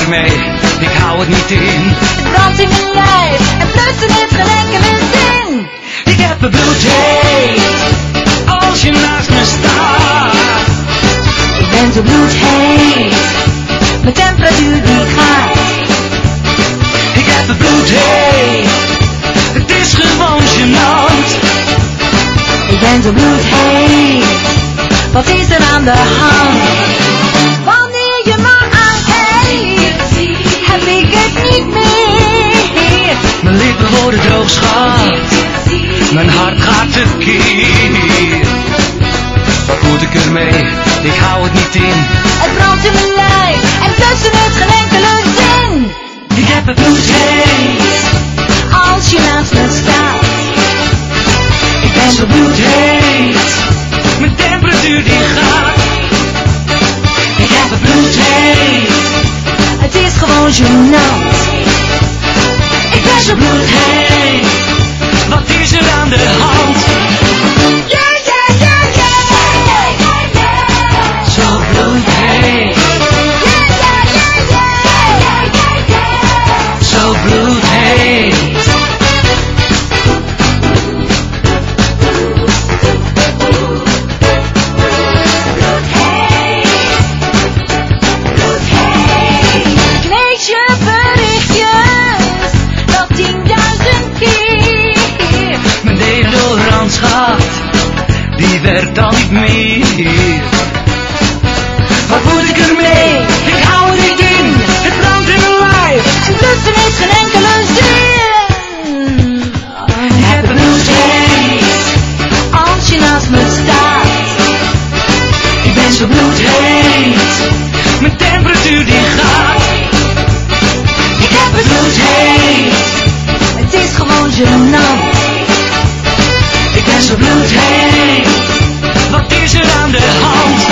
ermee, ik hou het niet in. Het brandt in mijn lijf en blussen heeft geen enkele zin. Ik heb een bloedheet, als je naast me staat. Ik ben zo bloedheet, mijn temperatuur die gaat. Ik heb een bloedheet, het is gewoon gênant. Ik ben zo bloedheet, wat is er aan de hand? Wanneer je me aankijkt, heb ik het niet meer. Mijn lippen worden droog, schat, mijn hart gaat tekeer. Wat moet ik ermee, ik hou het niet in. Het brandt in mijn lijf en blussen heeft geen enkele zin. Ik heb het bloedheet, Als je naast me staat. ik ben zo bloedheet, mijn temperatuur die gaat. Ik heb het bloedheet, Het is gewoon gênant. ik ben zo bloedheet. Wat is er aan de hand? Zo bloedheet, zo bloedheet. Ik lees je berichtjes wel 10.000 keer. Mijn deodorant, schat, die werkt dan niet meer. Wat moet ik ermee? Ik hou het niet in. Het brandt in mijn lijf. En blussen heeft geen enkele zin. Ik heb een bloedheet, Als je naast me staat. ik ben zo bloedheet. Mijn temperatuur die gaat. Ik heb het bloedheet, Het is gewoon gênant. ik ben zo bloedheet. Wat is er aan de hand?